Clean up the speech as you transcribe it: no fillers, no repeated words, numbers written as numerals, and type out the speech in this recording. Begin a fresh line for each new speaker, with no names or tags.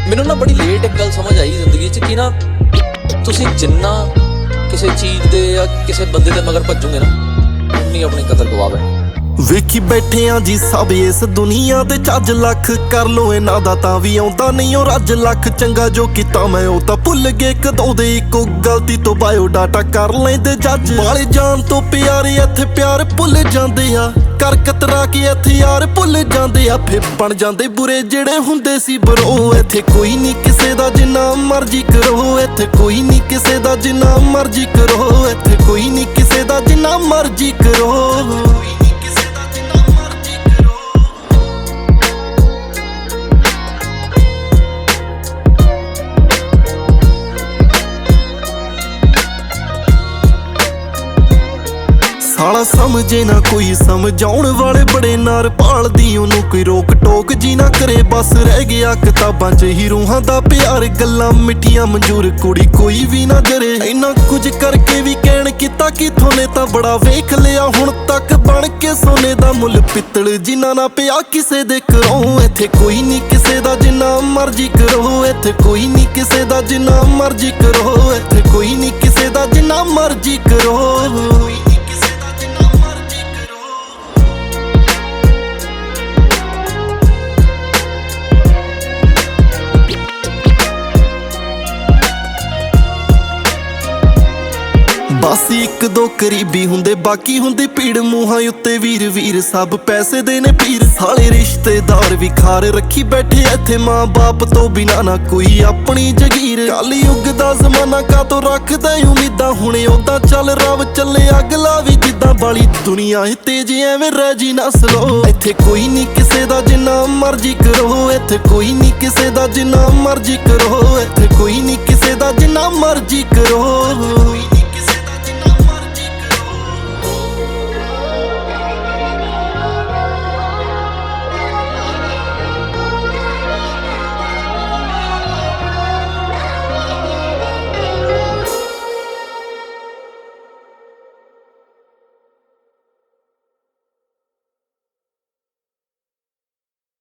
ਮੈਨੂੰ ਨਾ ਬੜੀ ਲੇਟ ਇੱਕ ਗੱਲ ਸਮਝ ਆਈ ਜ਼ਿੰਦਗੀ 'ਚ ਕਿ ਨਾ ਤੁਸੀਂ ਜਿੰਨਾ ਕਿਸੇ ਚੀਜ਼ ਦੇ ਜਾਂ ਕਿਸੇ ਬੰਦੇ ਦੇ ਮਗਰ ਭੱਜੋਗੇ ਨਾ ਉਨੀ ਆਪਣੀ ਕਦਰ ਗਵਾ ਬੈਠੇ।
ਵੇਖੀ ਬੈਠੇ ਆਂ ਜੀ ਸਭ ਇਸ ਦੁਨੀਆ ਦੇ ਚੱਜ ਲੱਖ ਕਰ ਲੋ ਇਹਨਾਂ ਦਾ ਤਾਂ ਵੀ ਆਉਂਦਾ ਨਹੀਂ ਉਹ ਰੱਜ ਲੱਖ। ਚੰਗਾ ਜੋ ਕੀਤਾ ਮੈਂ ਉਹ ਤਾਂ ਭੁੱਲ ਗਏ ਕਦੋਂ ਦੇ, ਇੱਕੋ ਗਲਤੀ ਤੋਂ ਬਾਇਓ ਡਾਟਾ ਕਰ ਲੈਂਦੇ ਜੱਜ। ਵਾਲੇ ਜਾਨ ਤੋਂ ਪਿਆਰੇ ਇੱਥੇ ਪਿਆਰ ਭੁੱਲ ਜਾਂਦੇ ਆ, ਕਰ ਕਤਰਾ ਕੇ ਇੱਥੇ ਯਾਰ ਭੁੱਲ ਜਾਂਦੇ ਆ। ਫੇ ਬਣ ਜਾਂਦੇ ਬੁਰੇ ਜਿਹੜੇ ਹੁੰਦੇ ਸੀ ਬਰੋ। ਇੱਥੇ ਕੋਈ ਨਹੀਂ ਕਿਸੇ ਦਾ ਜਿੰਨਾ ਮਰਜ਼ੀ ਕਰੋ, ਇੱਥੇ ਕੋਈ ਨਹੀਂ ਕਿਸੇ ਦਾ ਜਿੰਨਾ ਮਰਜ਼ੀ ਕਰੋ, ਇੱਥੇ ਕੋਈ ਨਹੀਂ ਕਿਸੇ ਦਾ ਜਿੰਨਾ ਮਰਜ਼ੀ ਕਰੋ। ਸਾਲਾ ਸਮਝੇ ਨਾ ਕੋਈ ਸਮਝਾਉਣ ਵਾਲੇ ਬੜੇ ਨਾਰ ਭਾਲਦੀ ਉਹਨੂੰ ਕੋਈ ਰੋਕ ਟੋਕ ਜੀ ਨਾ ਕਰੇ। ਬਸ ਰਹਿ ਗਿਆ ਕਿਤਾਬਾਂ 'ਚ ਹੀ ਰੂਹਾਂ ਦਾ ਪਿਆਰ, ਗੱਲਾਂ ਮਿੱਠੀਆਂ ਮਨਜ਼ੂਰ ਕੁੜੀ ਕੋਈ ਵੀ ਨਾ ਜਰੇ। ਇੰਨਾ ਕੁਝ ਕਰਕੇ ਵੀ ਕਹਿਣ ਕੀਤਾ ਕਿ ਥੋਨੇ ਤਾਂ ਬੜਾ ਵੇਖ ਲਿਆ ਹੁਣ ਤੱਕ ਬਣ ਕੇ ਸੋਨੇ ਦਾ ਮੁੱਲ ਪਿੱਤਲ ਜਿੰਨਾ ਨਾ ਪਿਆ ਕਿਸੇ ਦੇ ਘਰੋਂ। ਇੱਥੇ ਕੋਈ ਨਹੀਂ ਕਿਸੇ ਦਾ ਜਿੰਨਾ ਮਰਜ਼ੀ ਕਰੋ, ਇੱਥੇ ਕੋਈ ਨਹੀਂ ਕਿਸੇ ਦਾ ਜਿੰਨਾ ਮਰਜ਼ੀ ਕਰੋ, ਇੱਥੇ ਕੋਈ ਨਹੀਂ ਕਿਸੇ ਦਾ ਜਿੰਨਾ ਮਰਜ਼ੀ ਕਰੋ। ਬਸ ਇੱਕ ਦੋ ਕਰੀਬੀ ਹੁੰਦੇ ਬਾਕੀ ਹੁੰਦੀ ਭੀੜ, ਮੂੰਹਾਂ ਉੱਤੇ ਵੀਰ ਵੀਰ ਸਭ ਪੈਸੇ ਦੇ ਨੇ ਪੀਰ। ਸਾਲੇ ਰਿਸ਼ਤੇਦਾਰ ਵੀ ਖਾਰ ਰੱਖੀ ਬੈਠੇ ਇੱਥੇ, ਮਾਂ ਬਾਪ ਤੋਂ ਬਿਨਾ ਨਾ ਕੋਈ ਆਪਣੀ ਜਗੀਰ। ਕਾਲੀ ਯੁੱਗ ਦਾ ਜ਼ਮਾਨਾ ਕਾਤੋਂ ਰੱਖਦਾ ਉਮੀਦਾਂ, ਹੁਣੇ ਉਦਾਂ ਚੱਲ ਰਵ ਚੱਲੇ ਅਗਲਾ ਵੀ ਜਿੱਦਾਂ। ਵਾਲੀ ਦੁਨੀਆ ਹੀ ਤੇਜ਼ ਐਵੇਂ ਰਹਿ ਜੀ ਨਾ ਸਲੋ। ਇੱਥੇ ਕੋਈ ਨਹੀਂ ਕਿਸੇ ਦਾ ਜਿੰਨਾ ਮਰਜ਼ੀ ਕਰੋ, ਇੱਥੇ ਕੋਈ ਨਹੀਂ ਕਿਸੇ ਦਾ ਜਿੰਨਾ ਮਰਜ਼ੀ ਕਰੋ, ਇੱਥੇ ਕੋਈ ਨਹੀਂ ਕਿਸੇ ਦਾ ਜਿੰਨਾ ਮਰਜ਼ੀ ਕਰੋ।